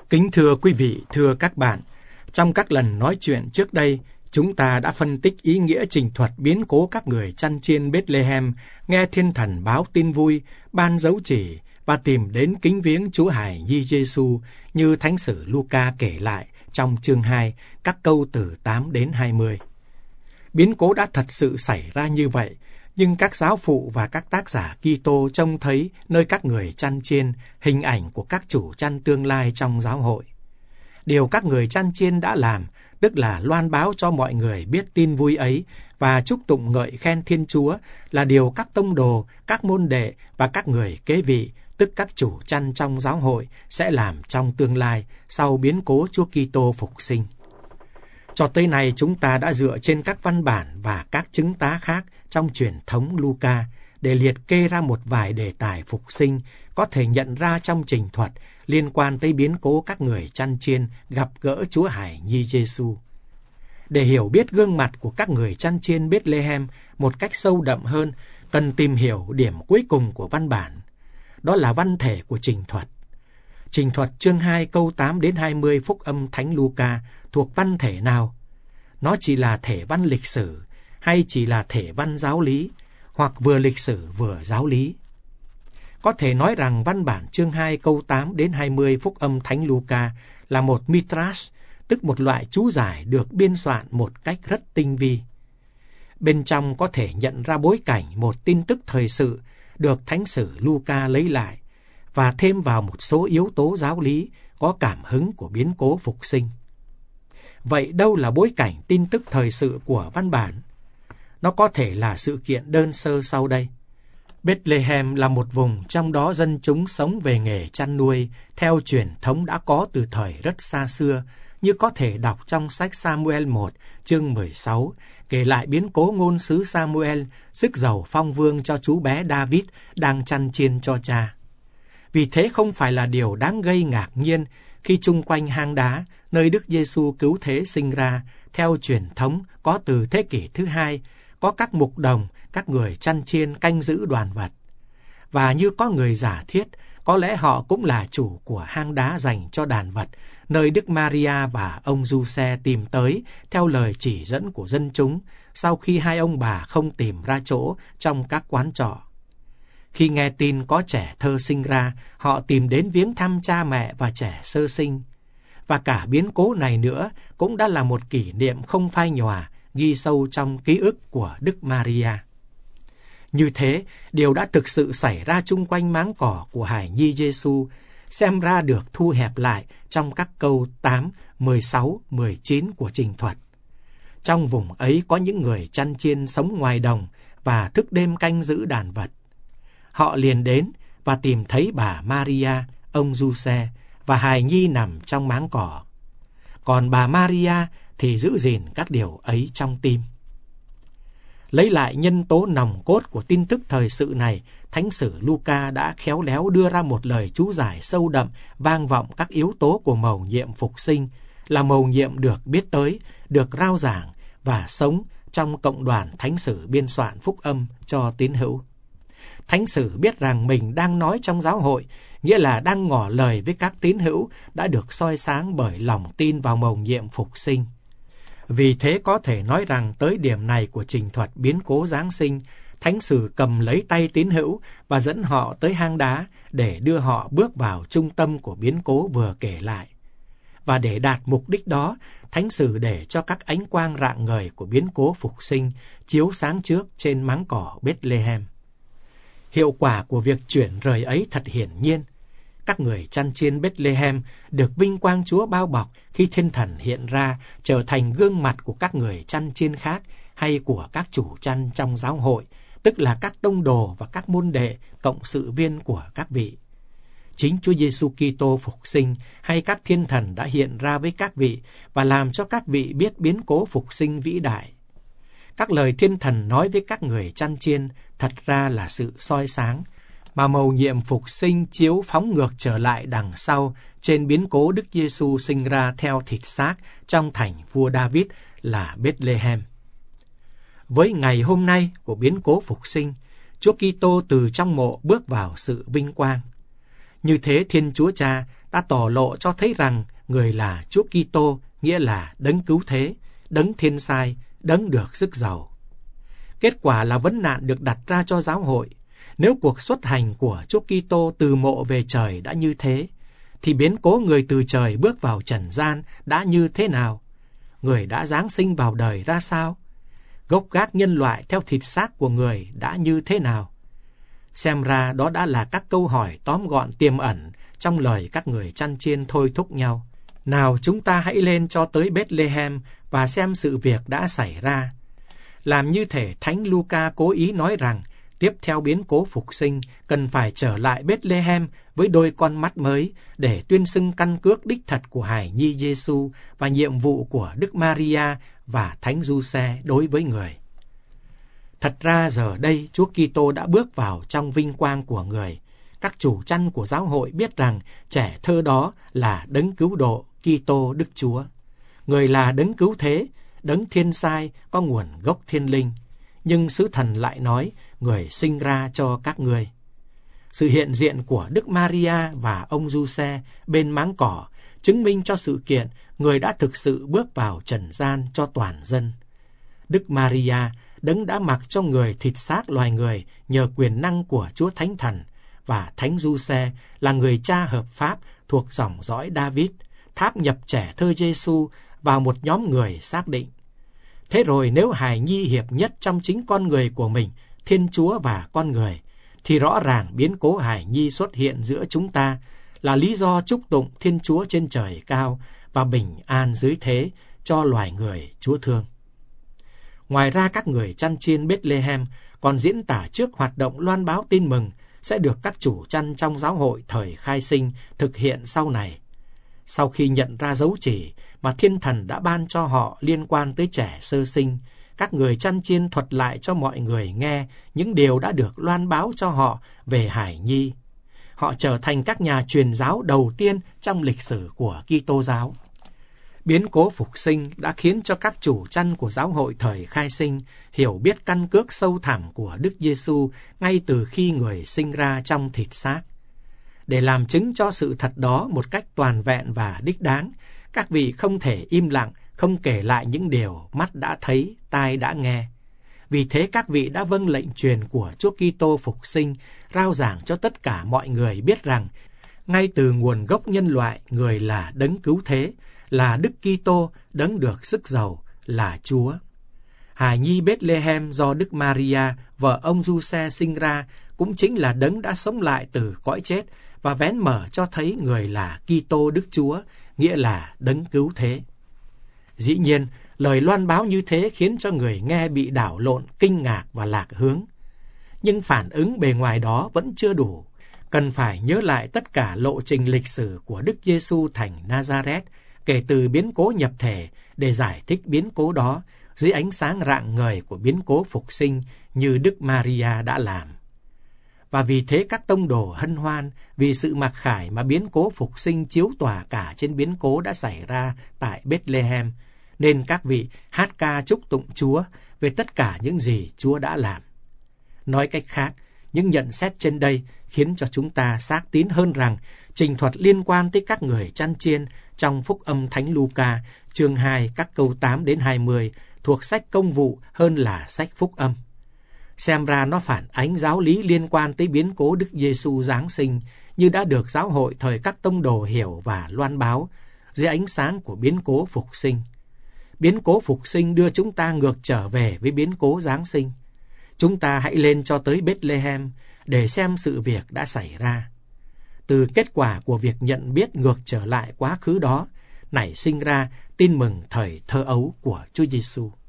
Kính thưa quý vị, thưa các bạn, trong các lần nói chuyện trước đây, chúng ta đã phân tích ý nghĩa trình thuật biến cố các người chăn chiên Bethlehem, nghe thiên thần báo tin vui, ban dấu chỉ và tìm đến kính viếng Chúa Hài Nhi Giêsu như Thánh sử Luca kể lại trong chương 2, các câu từ 8 đến 20. Biến cố đã thật sự xảy ra như vậy, nhưng các giáo phụ và các tác giả Kitô trông thấy nơi các người chăn chiên hình ảnh của các chủ chăn tương lai trong giáo hội. Điều các người chăn chiên đã làm, tức là loan báo cho mọi người biết tin vui ấy và chúc tụng ngợi khen Thiên Chúa, là điều các tông đồ, các môn đệ và các người kế vị, tức các chủ chăn trong giáo hội sẽ làm trong tương lai sau biến cố Chúa Kitô phục sinh. Cho tới nay chúng ta đã dựa trên các văn bản và các chứng tá khác trong truyền thống Luca để liệt kê ra một vài đề tài phục sinh có thể nhận ra trong trình thuật liên quan tới biến cố các người chăn chiên gặp gỡ Chúa Hài Nhi Giêsu. Để hiểu biết gương mặt của các người chăn chiên Bethlehem một cách sâu đậm hơn, cần tìm hiểu điểm cuối cùng của văn bản. Đó là văn thể của trình thuật. Trình thuật chương 2 câu 8 đến 20 Phúc âm Thánh Luca thuộc văn thể nào? Nó chỉ là thể văn lịch sử hay chỉ là thể văn giáo lý, hoặc vừa lịch sử vừa giáo lý? Có thể nói rằng văn bản chương 2 câu 8 đến 20 Phúc âm Thánh Luca là một midrash, tức một loại chú giải được biên soạn một cách rất tinh vi. Bên trong có thể nhận ra bối cảnh một tin tức thời sự được Thánh sử Luca lấy lại và thêm vào một số yếu tố giáo lý có cảm hứng của biến cố phục sinh. Vậy đâu là bối cảnh tin tức thời sự của văn bản? Nó có thể là sự kiện đơn sơ sau đây. Bethlehem là một vùng trong đó dân chúng sống về nghề chăn nuôi theo truyền thống đã có từ thời rất xa xưa, như có thể đọc trong sách Samuel 1, chương 16, kể lại biến cố ngôn sứ Samuel rước dầu phong vương cho chú bé David đang chăn chiên cho cha. Vì thế không phải là điều đáng gây ngạc nhiên khi chung quanh hang đá, nơi Đức Giêsu cứu thế sinh ra, theo truyền thống có từ thế kỷ thứ 2, có các mục đồng, các người chăn chiên canh giữ đoàn vật. Và như có người giả thiết, có lẽ họ cũng là chủ của hang đá dành cho đàn vật, nơi Đức Maria và ông Giuse tìm tới theo lời chỉ dẫn của dân chúng, sau khi hai ông bà không tìm ra chỗ trong các quán trọ. Khi nghe tin có trẻ thơ sinh ra, họ tìm đến viếng thăm cha mẹ và trẻ sơ sinh. Và cả biến cố này nữa cũng đã là một kỷ niệm không phai nhòa, ghi sâu trong ký ức của Đức Maria. Như thế, điều đã thực sự xảy ra chung quanh máng cỏ của Hài Nhi Giêsu xem ra được thu hẹp lại trong các câu 8, 16, 19 của trình thuật. Trong vùng ấy có những người chăn chiên sống ngoài đồng và thức đêm canh giữ đàn vật. Họ liền đến và tìm thấy bà Maria, ông Giuse và hài nhi nằm trong máng cỏ. Còn bà Maria thì giữ gìn các điều ấy trong tim. Lấy lại nhân tố nòng cốt của tin tức thời sự này, Thánh sử Luca đã khéo léo đưa ra một lời chú giải sâu đậm, vang vọng các yếu tố của mầu nhiệm phục sinh, là mầu nhiệm được biết tới, được rao giảng và sống trong cộng đoàn thánh sử biên soạn phúc âm cho tín hữu. Thánh sử biết rằng mình đang nói trong giáo hội, nghĩa là đang ngỏ lời với các tín hữu đã được soi sáng bởi lòng tin vào mầu nhiệm phục sinh. Vì thế có thể nói rằng tới điểm này của trình thuật biến cố Giáng sinh, Thánh sử cầm lấy tay tín hữu và dẫn họ tới hang đá để đưa họ bước vào trung tâm của biến cố vừa kể lại. Và để đạt mục đích đó, Thánh sử để cho các ánh quang rạng ngời của biến cố phục sinh chiếu sáng trước trên máng cỏ Bethlehem. Hiệu quả của việc chuyển rời ấy thật hiển nhiên. Các người chăn chiên Bethlehem được vinh quang Chúa bao bọc khi Thiên Thần hiện ra, trở thành gương mặt của các người chăn chiên khác hay của các chủ chăn trong giáo hội, tức là các tông đồ và các môn đệ, cộng sự viên của các vị. Chính Chúa Giêsu Kitô phục sinh hay các thiên thần đã hiện ra với các vị và làm cho các vị biết biến cố phục sinh vĩ đại. Các lời thiên thần nói với các người chăn chiên thật ra là sự soi sáng, mà mầu nhiệm phục sinh chiếu phóng ngược trở lại đằng sau trên biến cố Đức Giêsu sinh ra theo thịt xác trong thành vua David là Bethlehem. Với ngày hôm nay của biến cố phục sinh, Chúa Kitô từ trong mộ bước vào sự vinh quang. Như thế Thiên Chúa Cha đã tỏ lộ cho thấy rằng người là Chúa Kitô, nghĩa là đấng cứu thế, đấng thiên sai, đấng được sức giàu. Kết quả là vấn nạn được đặt ra cho giáo hội. Nếu cuộc xuất hành của Chúa Kitô từ mộ về trời đã như thế, thì biến cố người từ trời bước vào trần gian đã như thế nào? Người đã giáng sinh vào đời ra sao? Gốc gác nhân loại theo thịt xác của người đã như thế nào? Xem ra đó đã là các câu hỏi tóm gọn tiềm ẩn trong lời các người chăn chiên thôi thúc nhau. Nào chúng ta hãy lên cho tới Bethlehem và xem sự việc đã xảy ra. Làm như thể Thánh Luca cố ý nói rằng tiếp theo biến cố phục sinh cần phải trở lại Bethlehem với đôi con mắt mới để tuyên xưng căn cước đích thật của hài nhi Giêsu và nhiệm vụ của Đức Maria và Thánh Giuse đối với người. Thật ra giờ đây Chúa Kitô đã bước vào trong vinh quang của người. Các chủ chăn của giáo hội biết rằng trẻ thơ đó là đấng cứu độ Kitô Đức Chúa. Người là đấng cứu thế, đấng thiên sai có nguồn gốc thiên linh. Nhưng sứ thần lại nói người sinh ra cho các ngươi. Sự hiện diện của Đức Maria và ông Giuse bên máng cỏ chứng minh cho sự kiện người đã thực sự bước vào trần gian cho toàn dân. Đức Maria, đấng đã mặc cho người thịt xác loài người nhờ quyền năng của Chúa Thánh Thần, và Thánh Giuse là người cha hợp pháp thuộc dòng dõi David, tháp nhập trẻ thơ Giêsu vào một nhóm người xác định. Thế rồi nếu hài nhi hiệp nhất trong chính con người của mình, Thiên Chúa và con người, thì rõ ràng biến cố hài nhi xuất hiện giữa chúng ta là lý do chúc tụng Thiên Chúa trên trời cao và bình an dưới thế cho loài người Chúa thương. Ngoài ra, các người chăn chiên Bethlehem còn diễn tả trước hoạt động loan báo tin mừng sẽ được các chủ chăn trong giáo hội thời khai sinh thực hiện sau này. Sau khi nhận ra dấu chỉ mà Thiên Thần đã ban cho họ liên quan tới trẻ sơ sinh, các người chăn chiên thuật lại cho mọi người nghe những điều đã được loan báo cho họ về hài nhi. Họ trở thành các nhà truyền giáo đầu tiên trong lịch sử của Kitô giáo. Biến cố phục sinh đã khiến cho các chủ chăn của giáo hội thời khai sinh hiểu biết căn cước sâu thẳm của Đức Giêsu ngay từ khi người sinh ra trong thịt xác. Để làm chứng cho sự thật đó một cách toàn vẹn và đích đáng, các vị không thể im lặng, không kể lại những điều mắt đã thấy, tai đã nghe. Vì thế các vị đã vâng lệnh truyền của Chúa Kitô phục sinh, rao giảng cho tất cả mọi người biết rằng, ngay từ nguồn gốc nhân loại, người là đấng cứu thế, là Đức Kitô, đấng được sức giàu, là Chúa. Hài nhi Bethlehem do Đức Maria, vợ ông Giuse sinh ra, cũng chính là đấng đã sống lại từ cõi chết và vén mở cho thấy người là Kitô Đức Chúa, nghĩa là đấng cứu thế. Dĩ nhiên, lời loan báo như thế khiến cho người nghe bị đảo lộn, kinh ngạc và lạc hướng. Nhưng phản ứng bề ngoài đó vẫn chưa đủ. Cần phải nhớ lại tất cả lộ trình lịch sử của Đức Giêsu thành Nazareth, kể từ biến cố nhập thể để giải thích biến cố đó dưới ánh sáng rạng ngời của biến cố phục sinh như Đức Maria đã làm. Và vì thế các tông đồ hân hoan vì sự mặc khải mà biến cố phục sinh chiếu tỏa cả trên biến cố đã xảy ra tại Bethlehem, nên các vị hát ca chúc tụng Chúa về tất cả những gì Chúa đã làm. Nói cách khác, những nhận xét trên đây khiến cho chúng ta xác tín hơn rằng trình thuật liên quan tới các người chăn chiên trong Phúc âm Thánh Luca, chương 2 các câu 8 đến 20 thuộc sách Công vụ hơn là sách Phúc âm. Xem ra nó phản ánh giáo lý liên quan tới biến cố Đức Giêsu giáng sinh như đã được giáo hội thời các tông đồ hiểu và loan báo dưới ánh sáng của biến cố phục sinh. Biến cố phục sinh đưa chúng ta ngược trở về với biến cố giáng sinh. Chúng ta hãy lên cho tới Bethlehem để xem sự việc đã xảy ra. Từ kết quả của việc nhận biết ngược trở lại quá khứ đó, nảy sinh ra tin mừng thời thơ ấu của Chúa Giêsu.